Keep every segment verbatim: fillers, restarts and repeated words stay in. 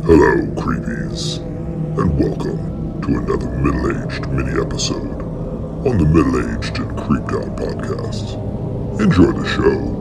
Hello, creepies, and welcome to another middle-aged mini-episode on the Middle-Aged and Creeped Out podcast. Enjoy the show.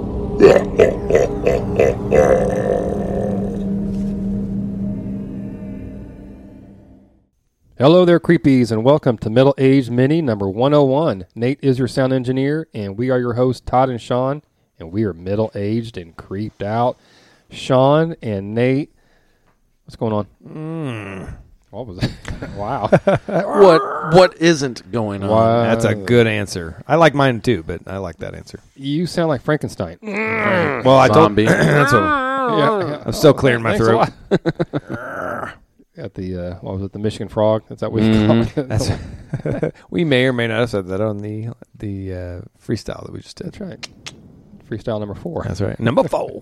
Hello there, creepies, and welcome to Middle-Aged Mini number one oh one. Nate is your sound engineer, and we are your hosts, Todd and Sean, and we are middle-aged and creeped out. Sean and Nate, what's going on? Mm. What was it? Wow. What what isn't going on? Wow. That's a good answer. I like mine too, but I like that answer. You sound like Frankenstein. Well, I told Zombie. that's what, Yeah, yeah. I'm still clearing my Thanks a throat. lot. At the, uh, what was it, the Michigan Frog? Is that what you Mhm. call it? That's, we may or may not have said that on the the uh, freestyle that we just did. That's right. Freestyle number four. That's right. Number four.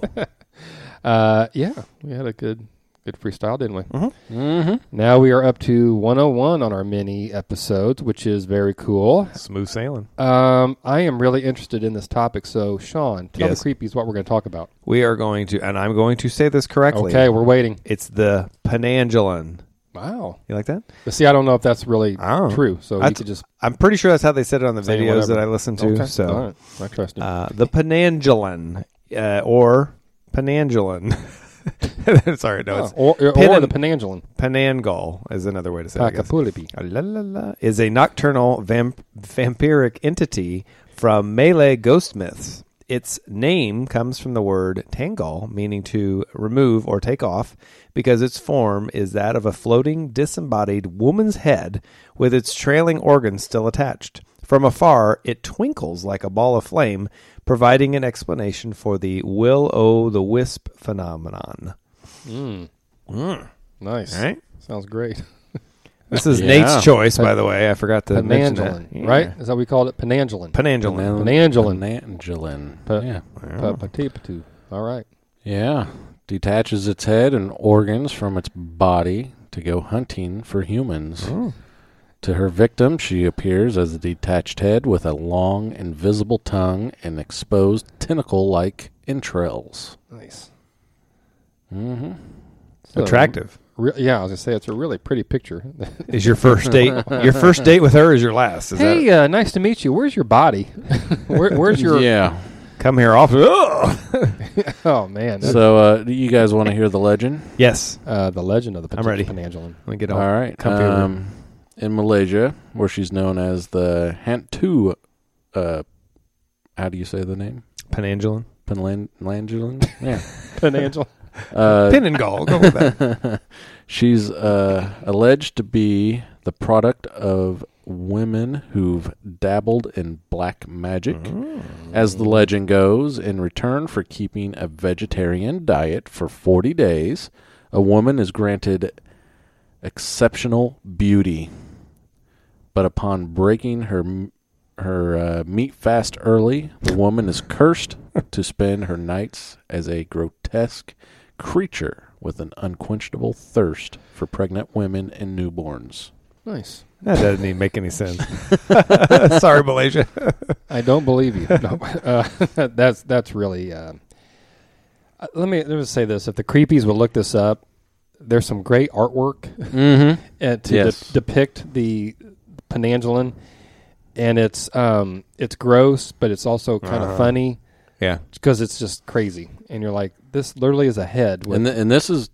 Uh, yeah, we had a good good freestyle, didn't we? Mm-hmm. Mm-hmm. Now we are up to one oh one on our mini episodes, which is very cool. Smooth sailing. Um, I am really interested in this topic. So, Sean, tell Yes. the creepies what we're going to talk about. We are going to, and I'm going to say this correctly. Okay, we're waiting. It's the Penangelin. Wow. You like that? But see, I don't know if that's really Oh. true. So you That's- could just I'm pretty sure that's how they said it on the say videos whatever. that I listened to. Okay. So, All right. I trust you. uh, the Penangelin, uh, or Penangelin. Sorry, no, Oh, it's or or, Pin or and- the Penangelin. Penangal is another way to say it. I guess. Pakapulipi. La, la, la, is a nocturnal vamp- vampiric entity from Malay ghost myths. Its name comes from the word tangal, meaning to remove or take off, because its form is that of a floating, disembodied woman's head with its trailing organs still attached. From afar, it twinkles like a ball of flame, providing an explanation for the will-o'-the-wisp phenomenon. Mm. Mm. Nice. All right. Sounds great. This is Yeah. Nate's choice, by the way. I forgot to mention that. Penangelin, Yeah. right? Is that what we called it? Penangelin. Penangelin. Penangelin. Penangelin. Pa- yeah. Pa- patipatu. All right. Yeah. Detaches its head and organs from its body to go hunting for humans. Oh. To her victim, she appears as a detached head with a long, invisible tongue and exposed tentacle-like entrails. Nice. Mm-hmm. So, Attractive. Re- yeah, I was gonna say it's a really pretty picture. Is your first date your first date with her is your last? Is hey, that uh, nice to meet you. Where's your body? Where, where's your? Yeah. come here off? Ugh. Oh man. That's, So, uh, do you guys want to hear the legend? Yes. uh, the legend of the I'm ready. Penangelin. Let me get All all right. comfy over Um, in Malaysia, where she's known as the Hantu, uh, how do you say the name? Penangelin. Penlangelin? Yeah. Penangel. Uh, Penangal. Go with that. she's uh, alleged to be the product of women who've dabbled in black magic. As the legend goes, in return for keeping a vegetarian diet for forty days, a woman is granted exceptional beauty. But upon breaking her her uh, meat fast early, the woman is cursed to spend her nights as a grotesque creature with an unquenchable thirst for pregnant women and newborns. Nice. That doesn't even make any sense. Sorry, Malaysia. I don't believe you. No. Uh, that's that's really. Uh, uh, let me let me just say this: if the creepies would look this up, there's some great artwork Mm-hmm. uh, to Yes. de- depict the Penangelin, and it's um it's gross, but it's also kind of Uh-huh. funny Yeah. because it's just crazy, and you're like, this literally is a head. With, And th- and this is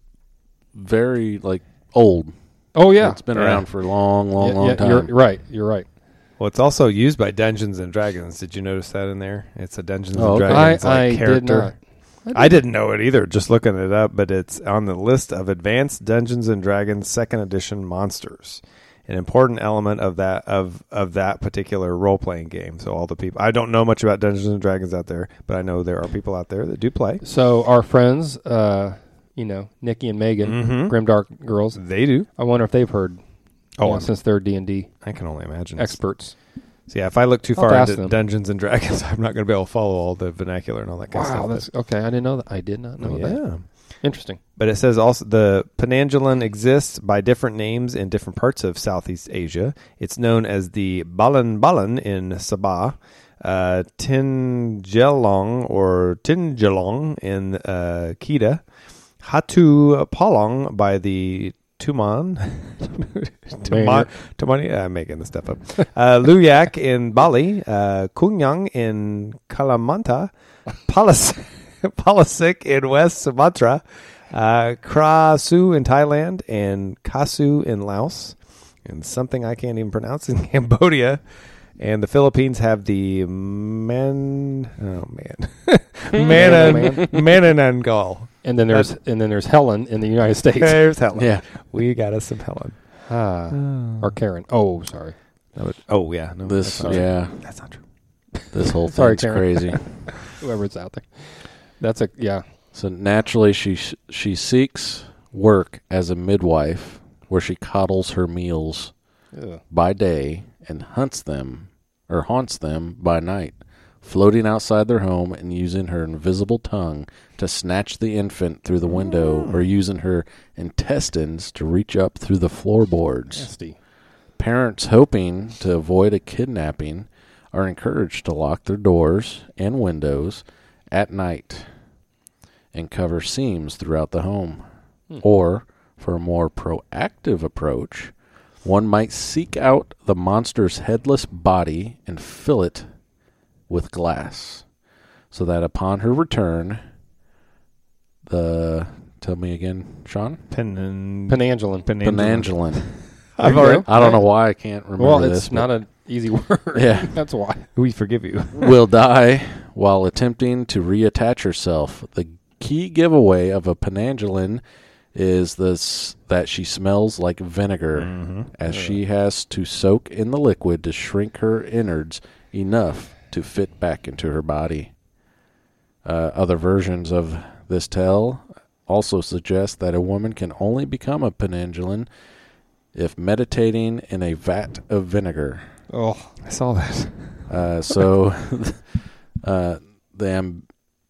very like old. oh yeah, It's been Yeah. around for a long, long, yeah, long yeah, time. You're right. You're right. Well, it's also used by Dungeons and Dragons. Did you notice that in there? It's a Dungeons Oh, and okay. Dragons I, like I character. did not. I didn't know it either, just looking it up, but it's on the list of Advanced Dungeons and Dragons Second Edition monsters. An important element of that of of that particular role playing game. So all the people, I don't know much about Dungeons and Dragons out there, but I know there are people out there that do play. So our friends, uh, you know, Nikki and Megan, Mhm. Grimdark girls. They do. I wonder if they've heard. Oh, you know, I'm- since they're D and D I can only imagine. experts. So yeah, if I look too I'll far ask into them. Dungeons and Dragons, I'm not going to be able to follow all the vernacular and all that kind Wow, of that's stuff. okay. I didn't know that. I did not know But, that. yeah. Interesting. But it says also the Penangelin exists by different names in different parts of Southeast Asia. It's known as the Balan Balan in Sabah, uh, Tinjelong or Tinjelong in uh, Kedah, Hatu Palong by the Tuman. Tuman. Tuman. I'm making this stuff up. Uh, Luyak in Bali. Uh, Kungyang in Kalimantan. Palas- Palasik in West Sumatra. Uh, Kra Su in Thailand. And Kasu in Laos. And something I can't even pronounce in Cambodia. And the Philippines have the man, oh man, Manan, Manananggal. And then there's and then there's Helen in the United States. There's Helen. Yeah. We got us some Helen. Ah, or Karen. Oh, sorry. That was- oh yeah, no, This, that's not yeah, true. That's not true. this whole Sorry, thing's Karen. crazy. Whoever's out there. That's a yeah. So naturally, she she seeks work as a midwife, where she coddles her meals Ugh. by day and hunts them or haunts them by night, floating outside their home and using her invisible tongue to snatch the infant through the window, or using her intestines to reach up through the floorboards. Nasty. Parents hoping to avoid a kidnapping are encouraged to lock their doors and windows at night and cover seams throughout the home. Hmm. Or, for a more proactive approach, one might seek out the monster's headless body and fill it with glass, so that upon her return, the... Tell me again, Sean? Pen- Penangelin. Penangelin. I've There you already. go. I don't know why I can't remember Well, this. it's not an easy word. Yeah. That's why. We forgive you. will die while attempting to reattach herself. The key giveaway of a Penangelin is this that she smells like vinegar, Mm-hmm. as she has to soak in the liquid to shrink her innards enough to fit back into her body. Uh, other versions of this tale also suggest that a woman can only become a Penangelin if meditating in a vat of vinegar. Oh, I saw that. Uh, so, uh, them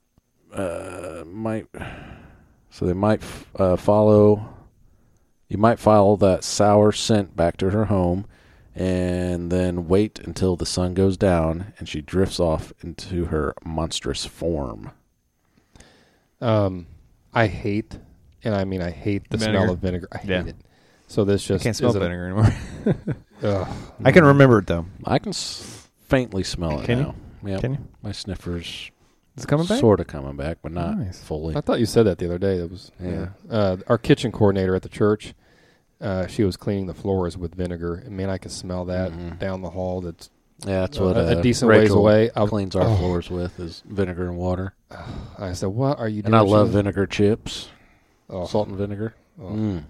uh, might, so they might uh, follow. You might follow that sour scent back to her home, and then wait until the sun goes down and she drifts off into her monstrous form. um, I hate, and I mean I hate the Vinegar. smell of vinegar. I hate Yeah. it. So this I just can't smell isn't- vinegar anymore. Ugh. I can remember it though. I can s- faintly smell it Can you? now. Yep. Can you? My sniffers Is it coming back? sort of coming back, but not Nice. fully. I thought you said that the other day. That was Yeah. Uh, our kitchen coordinator at the church. Uh, she was cleaning the floors with vinegar, and man, I could smell that Mhm. down the hall. That's Yeah, that's uh, what a, uh, a decent ways Rachel away. I, cleans our oh. floors with is vinegar and water. I said, "What are you doing?" And I She love was- vinegar chips, Oh, salt and vinegar. oh, Mm.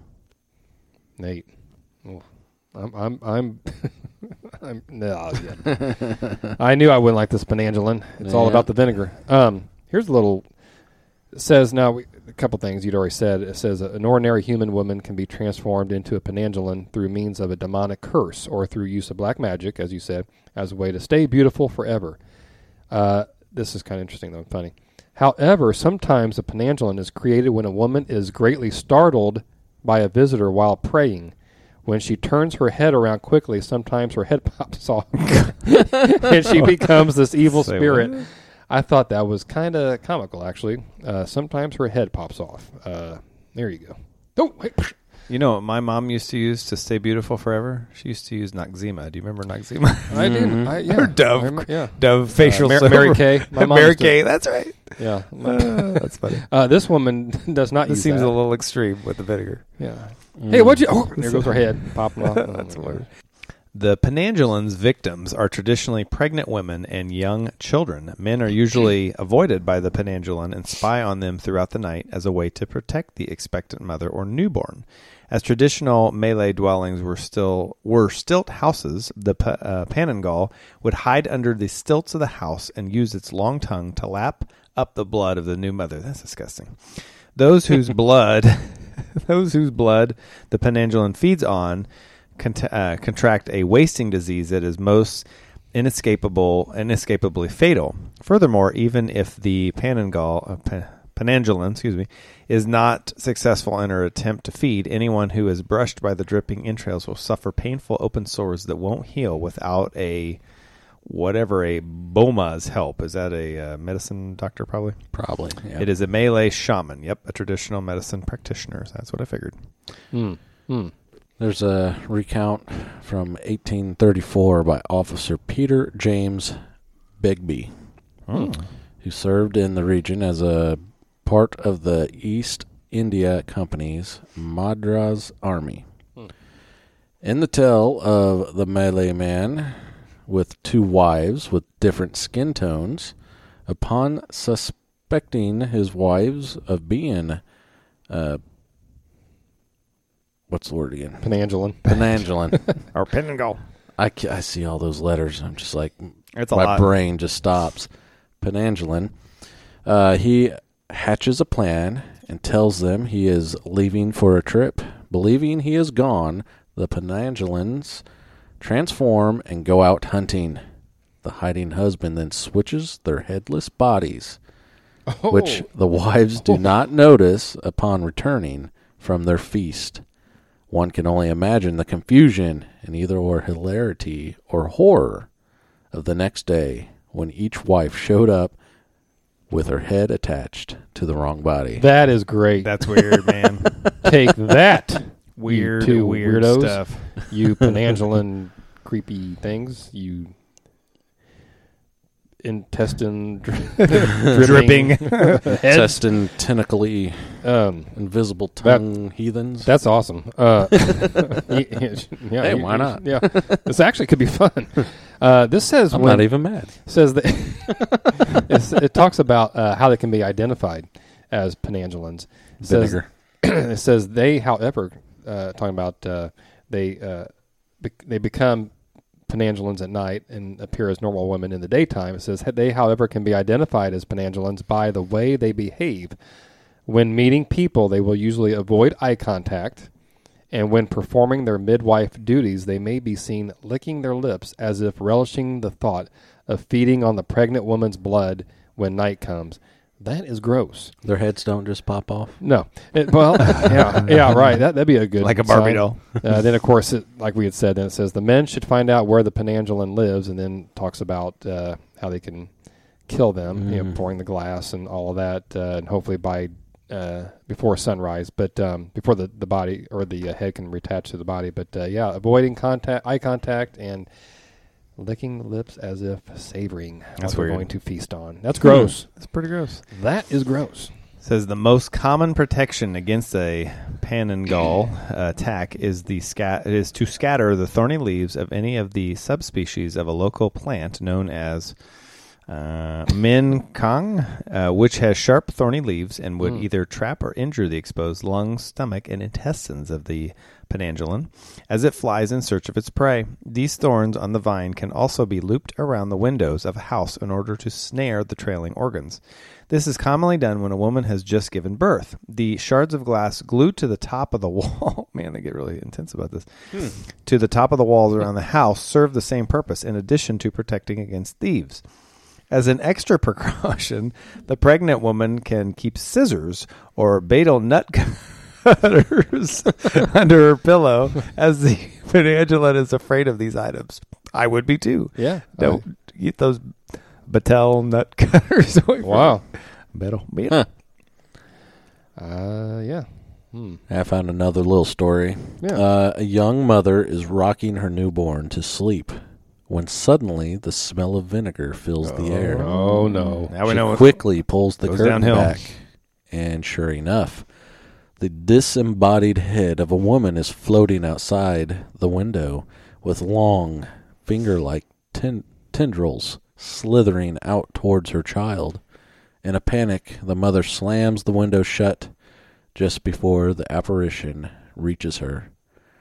Nate. Oh, I'm, I'm, I'm, I'm. No, yeah. I knew I wouldn't like this Penangelin. It's all Yeah. about the vinegar. Um, here's a little. It says now we, a couple things you'd already said. It says an ordinary human woman can be transformed into a Penangelin through means of a demonic curse or through use of black magic, as you said, as a way to stay beautiful forever. Uh, this is kind of interesting though, and funny. However, sometimes a Penangelin is created when a woman is greatly startled by a visitor while praying. When she turns her head around quickly, sometimes her head pops off, and she becomes this evil Say spirit. what? I thought that was kind of comical, actually. Uh, sometimes her head pops off. Uh, there you go. Oh, wait. You know what my mom used to use to stay beautiful forever? She used to use Noxzema. Do you remember Noxzema? I did. Mhm. I, yeah. Or Dove. I remember- yeah. Dove facial Uh, Mar- soap. Mary Kay. My mom Mary used to- Kay, that's right. Yeah. Uh, that's funny. Uh, this woman does not This use seems that. a little extreme with the vinegar. Yeah. Mm. Hey, what'd you? Oh, there goes her head popping off. Oh, That's my hilarious. God. The Penangelin's victims are traditionally pregnant women and young children. Men are usually avoided by the Penangelin and spy on them throughout the night as a way to protect the expectant mother or newborn. As traditional Malay dwellings were still were stilt houses, the pa- uh, Panangal would hide under the stilts of the house and use its long tongue to lap up the blood of the new mother. That's disgusting. Those whose blood, those whose blood the Penangelin feeds on, Cont- uh, contract a wasting disease that is most inescapable, inescapably fatal. Furthermore, even if the Panangal, uh, Pan- Penangelin, excuse me, is not successful in her attempt to feed, anyone who is brushed by the dripping entrails will suffer painful open sores that won't heal without a whatever a Boma's help. Is that a uh, medicine doctor, probably? Probably. Yeah. It is a Malay shaman. Yep, a traditional medicine practitioner. That's what I figured. Hmm. Hmm. There's a recount from eighteen thirty-four by Officer Peter James Begbie, Hmm. who served in the region as a part of the East India Company's Madras Army. Hmm. In the tale of the Malay man with two wives with different skin tones, upon suspecting his wives of being, uh, what's the word again? Penangelan. Penangelan. Or Penangle. I, ca- I see all those letters, and I'm just like, It's a my lot. brain just stops. Penangelan. Uh, he hatches a plan and tells them he is leaving for a trip. Believing he is gone, the Penangelans transform and go out hunting. The hiding husband then switches their headless bodies, Oh. which the wives do not notice upon returning from their feast. One can only imagine the confusion and either or hilarity or horror of the next day when each wife showed up with her head attached to the wrong body. That is great. That's weird, man. Take that. Weird, you two weird weirdos. stuff. You Penangelan creepy things. You intestine dri- Dripping. heads. Testing tentacly, Um, invisible tongue heathens. that's awesome. Uh, yeah, Hey, you- why you- not? Yeah, this actually could be fun. Uh, this says I'm when, not even mad. says that it's, it talks about uh, how they can be identified as Penangelans. It says, Vinegar. it says they, however, uh, talking about uh, they uh, bec they become Penangelans at night and appear as normal women in the daytime. It says they, however, can be identified as Penangelans by the way they behave. When meeting people, they will usually avoid eye contact, and when performing their midwife duties, they may be seen licking their lips as if relishing the thought of feeding on the pregnant woman's blood when night comes. That is gross. Their heads don't just pop off. No. It, well, yeah, yeah, right. That, that'd be a good Like a Barbie sign. doll. Uh, then, of course, it, like we had said, then it says the men should find out where the Penangelan lives, and then talks about uh, how they can kill them, you know, Mm. pouring the glass and all of that, uh, and hopefully by uh, before sunrise, but um, before the, the body or the uh, head can reattach to the body. But uh, yeah, avoiding contact, eye contact, and licking the lips as if savoring That's what we're weird. going to feast on. That's gross. That's pretty gross. That is gross. Says the most common protection against a Penangle uh, attack is the scat is to scatter the thorny leaves of any of the subspecies of a local plant known as uh, Min Kang, uh, which has sharp thorny leaves and would Mm. either trap or injure the exposed lungs, stomach, and intestines of the Penangelan as it flies in search of its prey. These thorns on the vine can also be looped around the windows of a house in order to snare the trailing organs. This is commonly done when a woman has just given birth. The shards of glass glued to the top of the wall, man, they get really intense about this, to the top of the walls around the house serve the same purpose in addition to protecting against thieves. As an extra precaution, the pregnant woman can keep scissors or betel nut cutters under her pillow as the Penangelan is afraid of these items. I would be too. Yeah. Don't get those betel nut cutters away from Wow. me. Betel. betel. Huh. Uh, yeah. Hmm. I found another little story. Yeah. Uh, a young mother is rocking her newborn to sleep when suddenly the smell of vinegar fills the air. Oh, no. Now we She know what quickly pulls the goes curtain downhill. back, and sure enough, the disembodied head of a woman is floating outside the window with long, finger-like ten- tendrils slithering out towards her child. In a panic, the mother slams the window shut just before the apparition reaches her.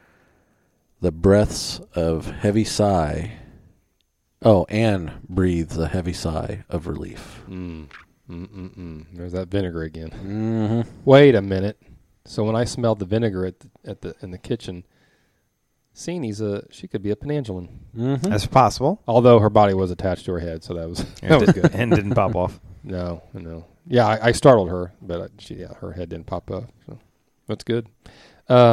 The breaths of heavy sigh... Oh, Anne breathes a heavy sigh of relief. Mm. Mm-mm-mm. There's that vinegar again. Mm-hmm. Wait a minute. So when I smelled the vinegar at the, at the in the kitchen, Seeney's a she could be a Penangelan. Mm-hmm. that's possible. Although her body was attached to her head, so that was that was good. And didn't pop off. No, no. Yeah, I, I startled her, but I, she, yeah, her head didn't pop up. So that's good. Um,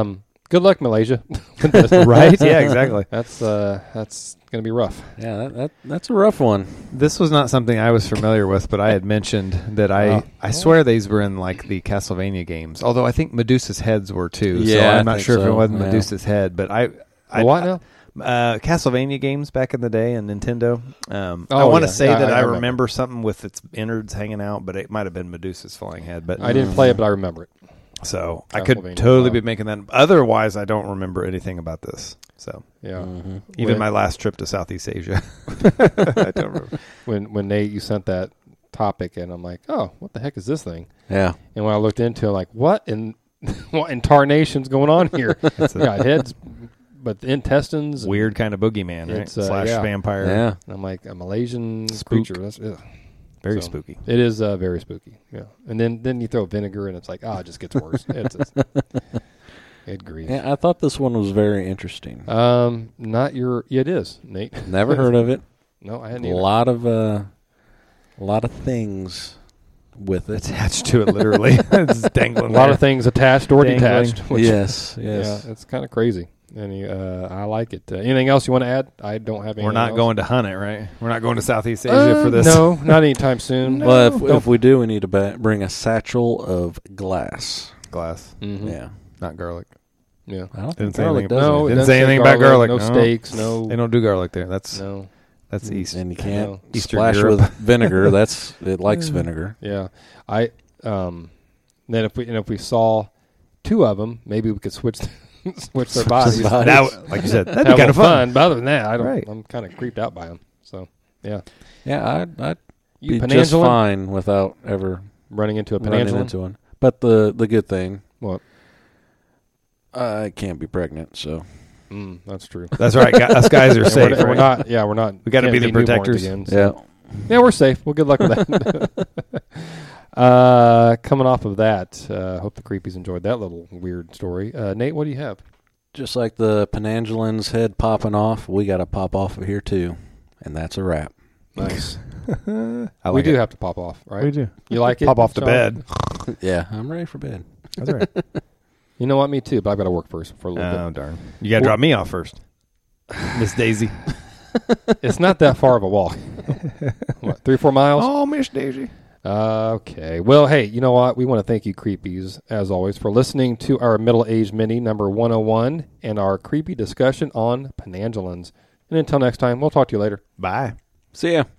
Good luck, Malaysia. Right? Yeah, exactly. That's uh, that's gonna be rough. Yeah, that, that that's a rough one. This was not something I was familiar with, but I had mentioned that I Oh. I swear these were in like the Castlevania games. Although I think Medusa's heads were too. so Yeah, I I'm not think sure if it so, wasn't yeah. Medusa's head, but I. I what now? Uh, Castlevania games back in the day on Nintendo. Um, I Oh, want to yeah. say Yeah, that I I, remember. remember something with its innards hanging out, but it might have been Medusa's flying head. But I didn't play it, but I remember it. so I could Castlevania, totally wow. be making that. Otherwise, I don't remember anything about this. So Yeah. Mhm. even When- my last trip to Southeast Asia, I don't remember. When when Nate you sent that topic, and I'm like, oh, what the heck is this thing? Yeah. And when I looked into it, like, what in what in tarnation's going on here? It's a Got heads, but the intestines. and- weird kind of boogeyman, right? It's, uh, Slash yeah. vampire. Yeah. and I'm like a Malaysian Spook. creature. That's ugh. Very So, spooky. It is uh, very spooky. Yeah, and then then you throw vinegar, and it's like, ah, it just gets worse. it's just, it grief. Yeah, I thought this one was very interesting. Um, not your. Yeah, it is, Nate. Never heard of it. No, I hadn't A either. lot of uh, a lot of things with it. Attached to it, literally. It's dangling. A lot there. of things attached or Dangling. detached. Which, Yes, yes. Yeah, it's kind of crazy. And uh, I like it. Uh, anything else you want to add? I don't have anything We're not else. going to hunt it, right? We're not going to Southeast Asia Uh, for this. No, not anytime soon. Well, if, Don't- if we do, we need to ba- bring a satchel of glass. Glass, Mhm. Yeah. not garlic. Yeah. I don't Didn't think say garlic anything does No, anything. it Didn't doesn't say anything about garlic. No No. steaks. No. They don't do garlic there. That's No. that's east. And you can't No. Eastern splash Europe. with vinegar. That's it likes vinegar. Yeah. I. Um. Then if we and if we saw two of them, maybe we could switch switch their bodies. their bodies. That, w- like you said, that'd Have be kind a of little fun. But other than that, I don't. Right. I'm kind of creeped out by them. So yeah. Yeah, I'd, I'd You be just Penangelan? fine without ever Running into a running Penangelan? into one. But the the good thing, What? I can't be pregnant, so Mm, that's true. That's right. gu- Us guys are And safe. we're, and we're right? not. Yeah, we're not. We gotta can't be the newborns protectors. Again, so- yeah. Yeah, we're safe. Well, good luck with that. uh, coming off of that, uh, hope the creepies enjoyed that little weird story. Uh, Nate, what do you have? Just like the Penangelan's head popping off, we got to pop off of here too, and that's a wrap. Nice. I like we do it. have to pop off, right? We do. You like it? Pop off the Sean? bed. Yeah, I'm ready for bed. That's all right. You know what? Me too. But I've got to work first for a little Oh darn! You got to Well- drop me off first, Miss Daisy. bit. It's not that far of a walk. What, three, four miles? Oh, Miss Daisy. Uh, okay. Well, hey, you know what? We want to thank you, creepies, as always, for listening to our middle-aged mini number one oh one and our creepy discussion on Penangelans. And until next time, we'll talk to you later. Bye. See ya.